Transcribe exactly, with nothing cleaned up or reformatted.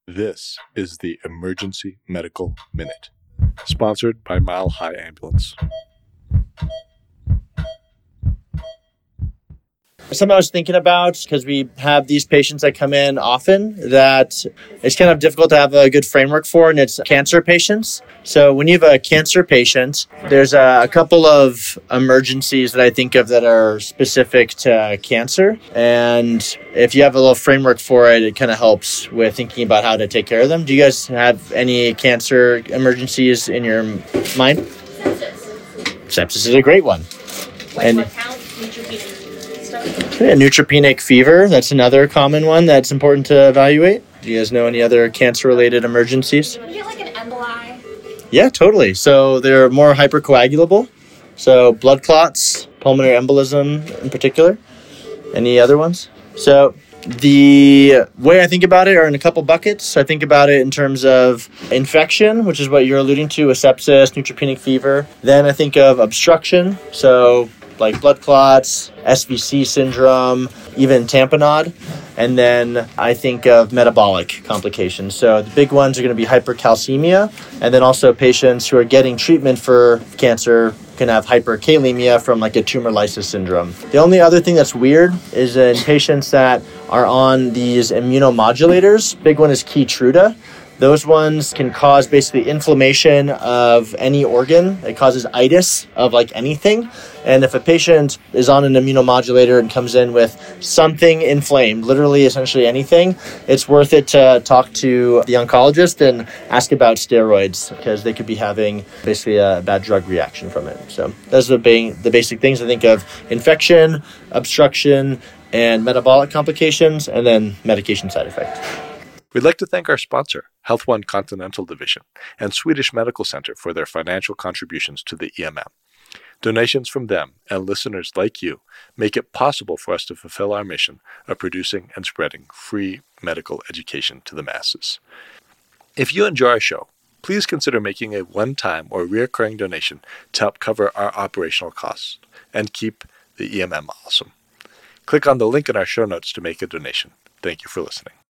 This is the Emergency Medical Minute, sponsored by Mile High Ambulance. Something I was thinking about, because we have these patients that come in often that it's kind of difficult to have a good framework for, and it's cancer patients. So when you have a cancer patient, there's a, a couple of emergencies that I think of that are specific to cancer. And if you have a little framework for it, it kind of helps with thinking about how to take care of them. Do you guys have any cancer emergencies in your mind? Sepsis. Sepsis is a great one. White And- blood count, neutropenic stuff. Yeah, neutropenic fever, that's another common one that's important to evaluate. Do you guys know any other cancer-related emergencies? Would you get like an emboli? Yeah, totally. So they're more hypercoagulable. So blood clots, pulmonary embolism in particular. Any other ones? So the way I think about it are in a couple buckets. I think about it in terms of infection, which is what you're alluding to, with sepsis, neutropenic fever. Then I think of obstruction, so like blood clots, S V C syndrome, even tamponade. And then I think of metabolic complications. So the big ones are going to be hypercalcemia, and then also patients who are getting treatment for cancer can have hyperkalemia from like a tumor lysis syndrome. The only other thing that's weird is in patients that are on these immunomodulators. Big one is Keytruda. Those ones can cause basically inflammation of any organ. It causes itis of like anything. And if a patient is on an immunomodulator and comes in with something inflamed, literally essentially anything, it's worth it to talk to the oncologist and ask about steroids, because they could be having basically a bad drug reaction from it. So those are the, ba- the basic things I think of: infection, obstruction, and metabolic complications, and then medication side effects. We'd like to thank our sponsor, Health One Continental Division, and Swedish Medical Center for their financial contributions to the E M M. Donations from them and listeners like you make it possible for us to fulfill our mission of producing and spreading free medical education to the masses. If you enjoy our show, please consider making a one-time or recurring donation to help cover our operational costs and keep the E M M awesome. Click on the link in our show notes to make a donation. Thank you for listening.